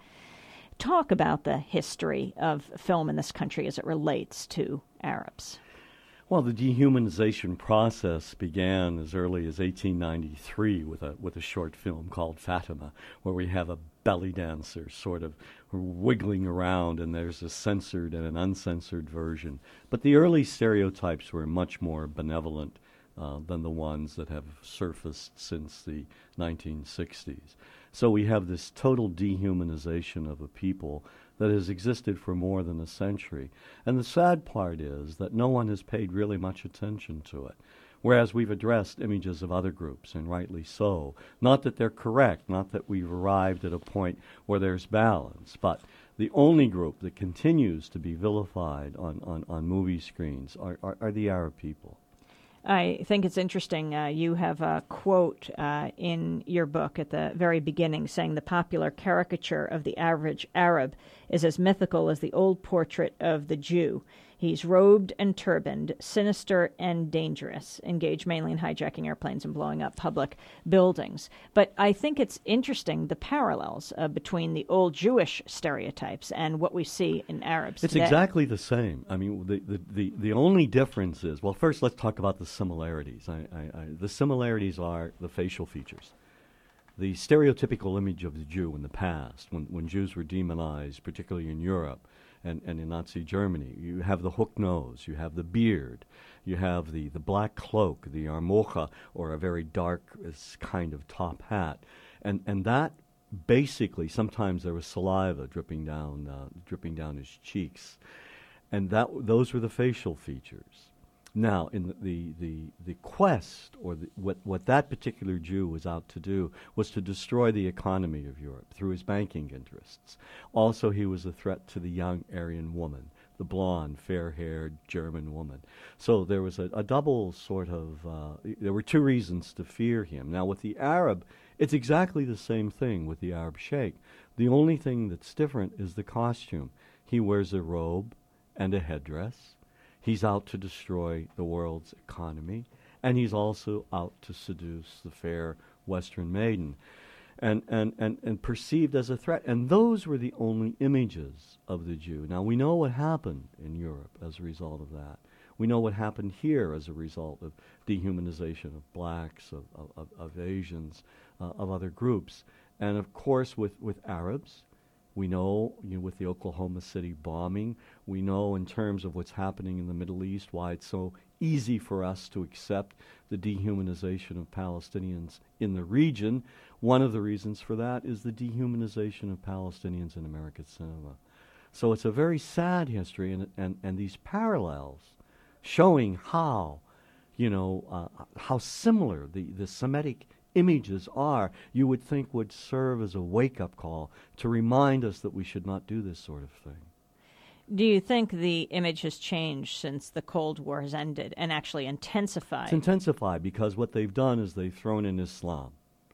Talk about the history of film in this country as it relates to Arabs. Well, the dehumanization process began as early as eighteen ninety-three with a with a short film called Fatima, where we have a belly dancer sort of wiggling around, and there's a censored and an uncensored version. But the early stereotypes were much more benevolent uh, than the ones that have surfaced since the nineteen sixties. So we have this total dehumanization of a people that has existed for more than a century. And the sad part is that no one has paid really much attention to it. Whereas we've addressed images of other groups, and rightly so. Not that they're correct, not that we've arrived at a point where there's balance, but the only group that continues to be vilified on, on, on movie screens are, are, are the Arab people. I think it's interesting. Uh, you have a quote uh, in your book at the very beginning saying the popular caricature of the average Arab is as mythical as the old portrait of the Jew. He's robed and turbaned, sinister and dangerous, engaged mainly in hijacking airplanes and blowing up public buildings. But I think it's interesting, the parallels uh, between the old Jewish stereotypes and what we see in Arabs It's today. exactly the same. I mean, the, the, the, the only difference is, well, first let's talk about the similarities. I, I, I, the similarities are the facial features. The stereotypical image of the Jew in the past, when, when Jews were demonized, particularly in Europe, And, and in Nazi Germany, you have the hook nose, you have the beard, you have the, the black cloak, the armocha, or a very dark uh, kind of top hat. And and that basically, sometimes there was saliva dripping down uh, dripping down his cheeks. And that those were the facial features. Now, in the, the, the, the quest, or the, what, what that particular Jew was out to do, was to destroy the economy of Europe through his banking interests. Also, he was a threat to the young Aryan woman, the blonde, fair-haired German woman. So there was a, a double sort of, uh, there were two reasons to fear him. Now, with the Arab, it's exactly the same thing with the Arab sheikh. The only thing that's different is the costume. He wears a robe and a headdress. He's out to destroy the world's economy, and he's also out to seduce the fair Western maiden, and, and, and, and perceived as a threat. And those were the only images of the Jew. Now, we know what happened in Europe as a result of that. We know what happened here as a result of dehumanization of blacks, of, of, of, of Asians, uh, of other groups. And, of course, with, with Arabs, we know, you know, with the Oklahoma City bombing, we know in terms of what's happening in the Middle East why it's so easy for us to accept the dehumanization of Palestinians in the region. One of the reasons for that is the dehumanization of Palestinians in American cinema. So it's a very sad history, and and, and these parallels showing how, you know, uh, how similar the, the Semitic images are, you would think would serve as a wake-up call to remind us that we should not do this sort of thing. Do you think the image has changed since the Cold War has ended and actually intensified? It's intensified because what they've done is they've thrown in Islam.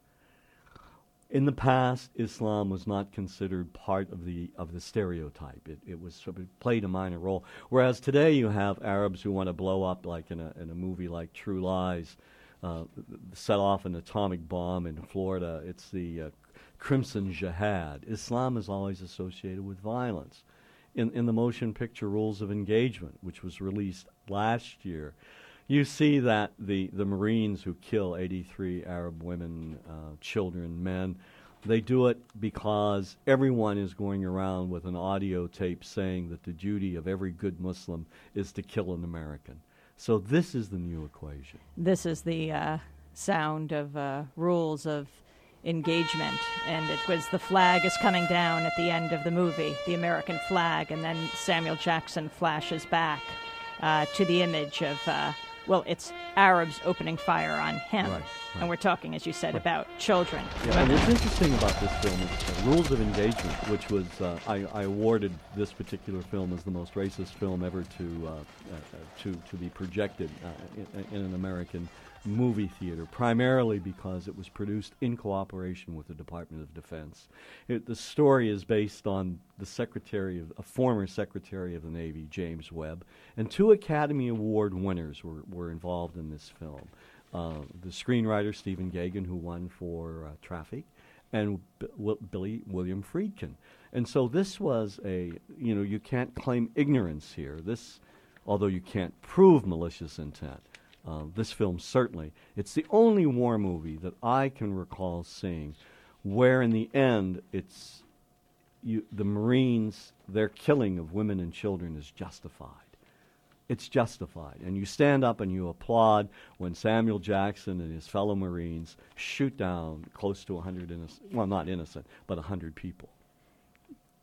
In the past, Islam was not considered part of the of the stereotype. It, it was sort of played a minor role. Whereas today you have Arabs who want to blow up, like in a in a movie like True Lies, Uh, set off an atomic bomb in Florida. It's the uh, Crimson Jihad. Islam is always associated with violence. In, in the motion picture Rules of Engagement, which was released last year, you see that the, the Marines who kill eighty-three Arab women, uh, children, men, they do it because everyone is going around with an audio tape saying that the duty of every good Muslim is to kill an American. So this is the new equation. This is the uh, sound of uh, Rules of Engagement, and it was the flag is coming down at the end of the movie, the American flag, and then Samuel Jackson flashes back uh, to the image of, uh, well, it's Arabs opening fire on him. Right, right. And we're talking, as you said, about children. Yeah, and what's interesting about this film is uh, Rules of Engagement, which was, uh, I, I awarded this particular film as the most racist film ever to uh, uh, to, to be projected uh, in, in an American movie theater, primarily because it was produced in cooperation with the Department of Defense. It, the story is based on the Secretary of, a former Secretary of the Navy, James Webb, and two Academy Award winners were, were involved in this film. Uh, the screenwriter Stephen Gaghan, who won for uh, Traffic, and B- w- Billy William Friedkin. And so this was a, you know, you can't claim ignorance here. This, although you can't prove malicious intent, uh, this film certainly, it's the only war movie that I can recall seeing where in the end it's, you, the Marines, their killing of women and children is justified. It's justified. And you stand up and you applaud when Samuel Jackson and his fellow Marines shoot down close to one hundred innocent, well, not innocent, but one hundred people.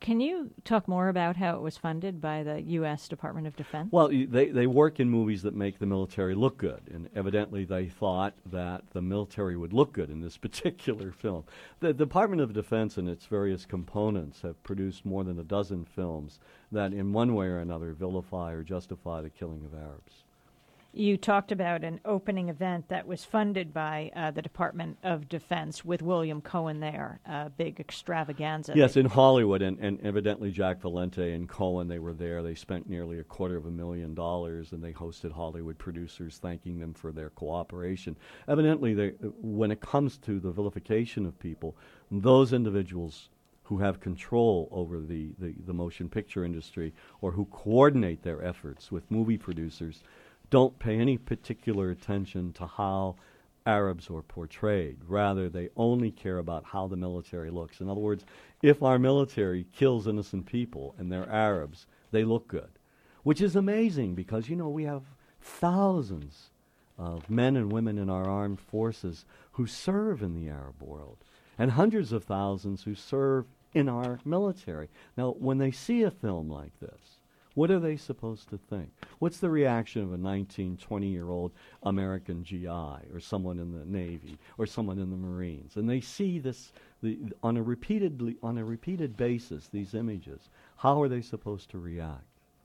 Can you talk more about how it was funded by the U S Department of Defense? Well, y- they, they work in movies that make the military look good, and evidently they thought that the military would look good in this particular film. The Department of Defense and its various components have produced more than a dozen films that in one way or another vilify or justify the killing of Arabs. You talked about an opening event that was funded by uh, the Department of Defense with William Cohen there, a big extravaganza. Yes, in Hollywood, and, and evidently Jack Valente and Cohen, they were there. They spent nearly a quarter of a million dollars, and they hosted Hollywood producers thanking them for their cooperation. Evidently, they, when it comes to the vilification of people, those individuals who have control over the, the, the motion picture industry or who coordinate their efforts with movie producers don't pay any particular attention to how Arabs are portrayed. Rather, they only care about how the military looks. In other words, if our military kills innocent people and they're Arabs, they look good, which is amazing because, you know, we have thousands of men and women in our armed forces who serve in the Arab world and hundreds of thousands who serve in our military. Now, when they see a film like this, what are they supposed to think? What's the reaction of a nineteen, twenty-year-old American G I or someone in the Navy or someone in the Marines? And they see this the, on a repeatedly on a repeated basis, these images. How are they supposed to react?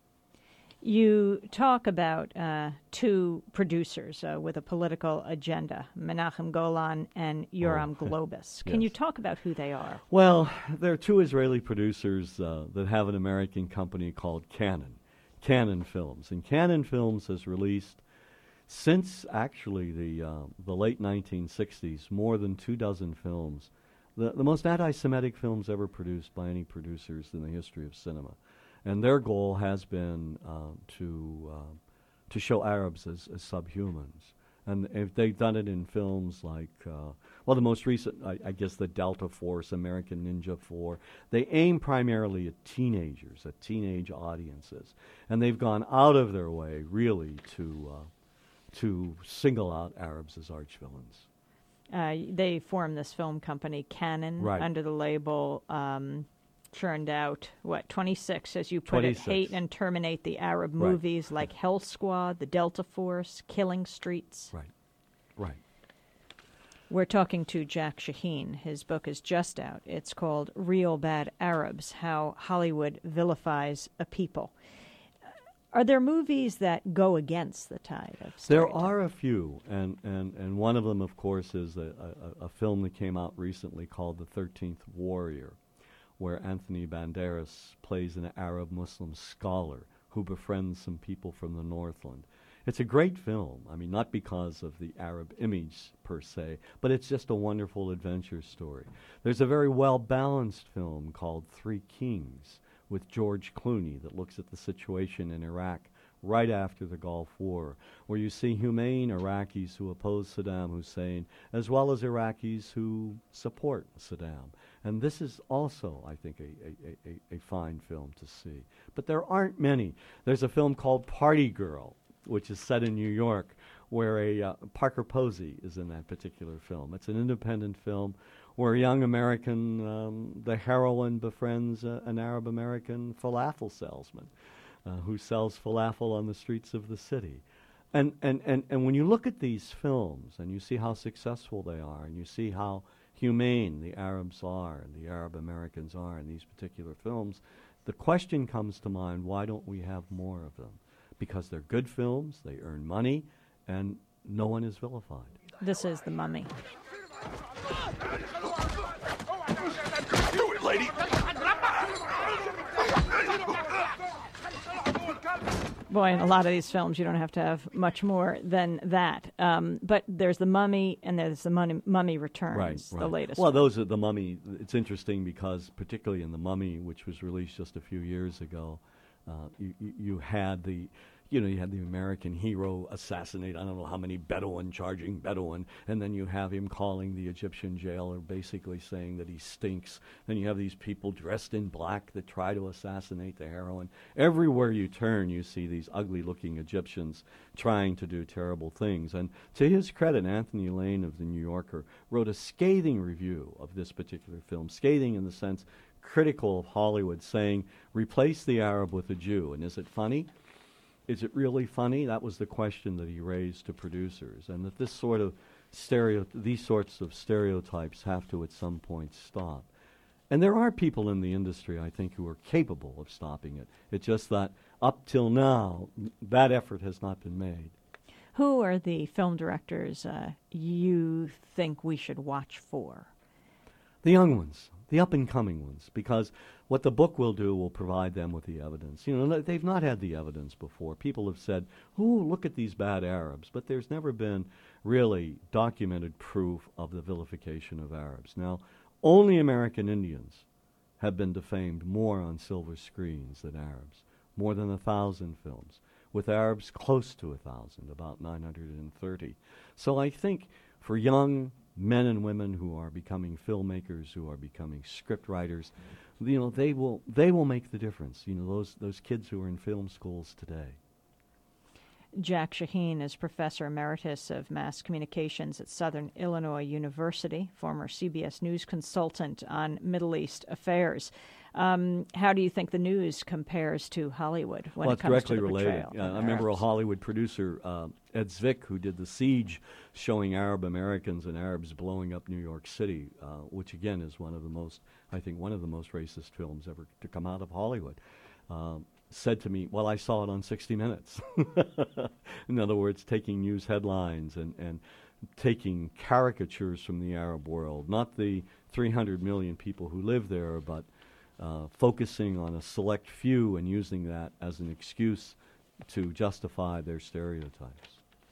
You talk about uh, two producers uh, with a political agenda, Menachem Golan and Yoram Oh, Globus. Can yes. you talk about who they are? Well, there are two Israeli producers uh, that have an American company called Canon, Canon Films. And Canon Films has released, since actually the uh, the late nineteen sixties, more than two dozen films, the, the most anti-Semitic films ever produced by any producers in the history of cinema. And their goal has been uh, to uh, to show Arabs as, as subhumans. And if they've done it in films like, uh, well, the most recent, I, I guess, the Delta Force, American Ninja four, they aim primarily at teenagers, at teenage audiences. And they've gone out of their way, really, to uh, to single out Arabs as arch-villains. Uh, they formed this film company, Canon, Right. under the label... Um, churned out, what, twenty-six, as you put it, twenty-six. hate and terminate the Arab Right. movies like Hell Squad, The Delta Force, Killing Streets. Right, right. We're talking to Jack Shaheen. His book is just out. It's called Real Bad Arabs, How Hollywood Vilifies a People. Are there movies that go against the tide of There storytelling? are a few, and, and, and one of them, of course, is a, a, a film that came out recently called The thirteenth Warrior, where Anthony Banderas plays an Arab Muslim scholar who befriends some people from the Northland. It's a great film. I mean, not because of the Arab image per se, but it's just a wonderful adventure story. There's a very well-balanced film called Three Kings with George Clooney that looks at the situation in Iraq right after the Gulf War, where you see humane Iraqis who oppose Saddam Hussein, as well as Iraqis who support Saddam. And this is also, I think, a, a, a, a fine film to see. But there aren't many. There's a film called Party Girl, which is set in New York, where a uh, Parker Posey is in that particular film. It's an independent film where a young American, um, the heroine befriends uh, an Arab American falafel salesman uh, who sells falafel on the streets of the city. And, and, and, and when you look at these films and you see how successful they are and you see how humane the Arabs are and the Arab Americans are in these particular films, the question comes to mind, why don't we have more of them? Because they're good films, they earn money, and no one is vilified. This is The Mummy. Do it, lady. Boy, in a lot of these films, you don't have to have much more than that. Um, but there's The Mummy, and there's The Mummy, Mummy Returns, Right, the right. latest Well, one. those are The Mummy. It's interesting because particularly in The Mummy, which was released just a few years ago, uh, you, you, you had the, you know, you had the American hero assassinate, I don't know how many Bedouin, charging Bedouin, and then you have him calling the Egyptian jailer, basically saying that he stinks. Then you have these people dressed in black that try to assassinate the heroine. Everywhere you turn, you see these ugly-looking Egyptians trying to do terrible things. And to his credit, Anthony Lane of The New Yorker wrote a scathing review of this particular film, scathing in the sense critical of Hollywood, saying, replace the Arab with a Jew. And is it funny? Is it really funny? That was the question that he raised to producers, and that this sort of stereo, these sorts of stereotypes have to at some point stop. And there are people in the industry, I think, who are capable of stopping it. It's just that up till now, that effort has not been made. Who are the film directors uh, you think we should watch for? The young ones, the up-and-coming ones, because what the book will do will provide them with the evidence. You know, they've not had the evidence before. People have said, "Oh, look at these bad Arabs," but there's never been really documented proof of the vilification of Arabs. Now, only American Indians have been defamed more on silver screens than Arabs, more than a thousand films, with Arabs close to a thousand, about nine hundred thirty. So I think for young men and women who are becoming filmmakers, who are becoming script writers, you know, they will they will make the difference. You know, those those kids who are in film schools today. Jack Shaheen is Professor Emeritus of Mass Communications at Southern Illinois University, former C B S News consultant on Middle East affairs. Um, how do you think the news compares to Hollywood when well, it comes directly to the related. portrayal? Uh, I remember a Hollywood producer, uh, Ed Zwick, who did The Siege, showing Arab Americans and Arabs blowing up New York City, uh, which again is one of the most, I think, one of the most racist films ever to come out of Hollywood. Um, said to me, well, I saw it on sixty minutes. In other words, taking news headlines and, and taking caricatures from the Arab world, not the three hundred million people who live there, but uh, focusing on a select few and using that as an excuse to justify their stereotypes.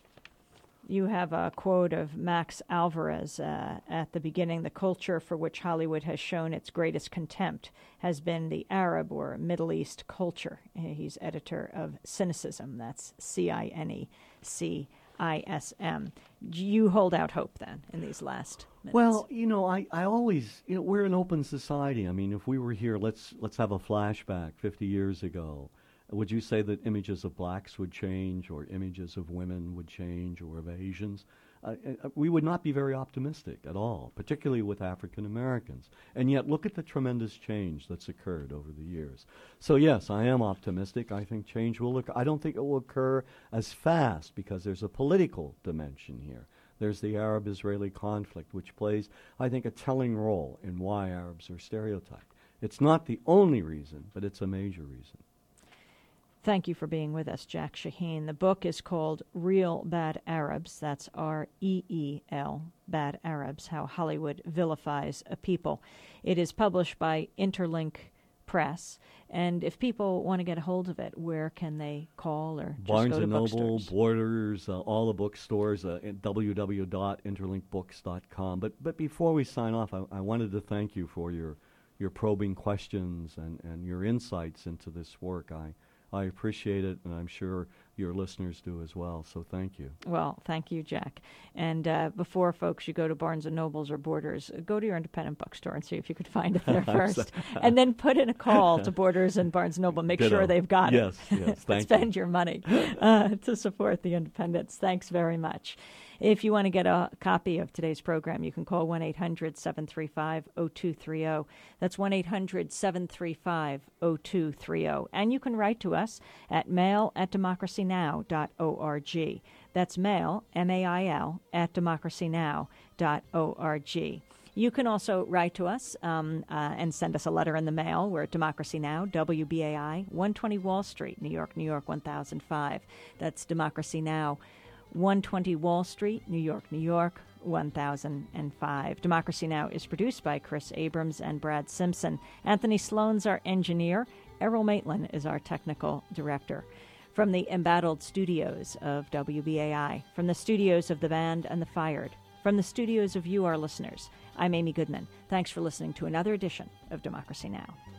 You have a quote of Max Alvarez uh, at the beginning. The culture for which Hollywood has shown its greatest contempt has been the Arab or Middle East culture. Uh, he's editor of Cynicism. That's C I N E C I S M. Do you hold out hope then in these last minutes? Well, you know, I, I always, you know, we're an open society. I mean, if we were here, let's let's have a flashback fifty years ago. Would you say that images of blacks would change, or images of women would change, or of Asians? Uh, uh, we would not be very optimistic at all, particularly with African Americans. And yet, look at the tremendous change that's occurred over the years. So yes, I am optimistic. I think change will occur. I don't think it will occur as fast because there's a political dimension here. There's the Arab-Israeli conflict, which plays, I think, a telling role in why Arabs are stereotyped. It's not the only reason, but it's a major reason. Thank you for being with us, Jack Shaheen. The book is called Real Bad Arabs. That's R E E L, Bad Arabs, How Hollywood Vilifies a People. It is published by Interlink Press. And if people want to get a hold of it, where can they call or just Barnes go to and Noble, bookstores? Borders, uh, all the bookstores, uh, at w w w dot interlink books dot com. But but before we sign off, I, I wanted to thank you for your your probing questions and, and your insights into this work. I I appreciate it, and I'm sure your listeners do as well, so thank you. Well, thank you, Jack. And uh, before, folks, you go to Barnes and Nobles or Borders, uh, go to your independent bookstore and see if you could find it there first. And then put in a call to Borders and Barnes and Noble. Make Ditto. sure they've got yes, it. Yes, thank Spend you. your money uh, to support the independents. Thanks very much. If you want to get a copy of today's program, you can call one eight hundred seven three five oh two three oh. That's one eight hundred seven three five oh two three oh. And you can write to us at mail at democracy now dot org. That's mail, M A I L, at democracy now dot org. You can also write to us um, uh, and send us a letter in the mail. We're at Democracy Now!, W B A I, one twenty Wall Street, New York, New York, one thousand five. That's Democracy Now!, one twenty Wall Street, New York, New York, one thousand five. Democracy Now! Is produced by Chris Abrams and Brad Simpson. Anthony Sloan's our engineer. Errol Maitland is our technical director. From the embattled studios of W B A I, from the studios of The Band and The Fired, from the studios of you, our listeners, I'm Amy Goodman. Thanks for listening to another edition of Democracy Now!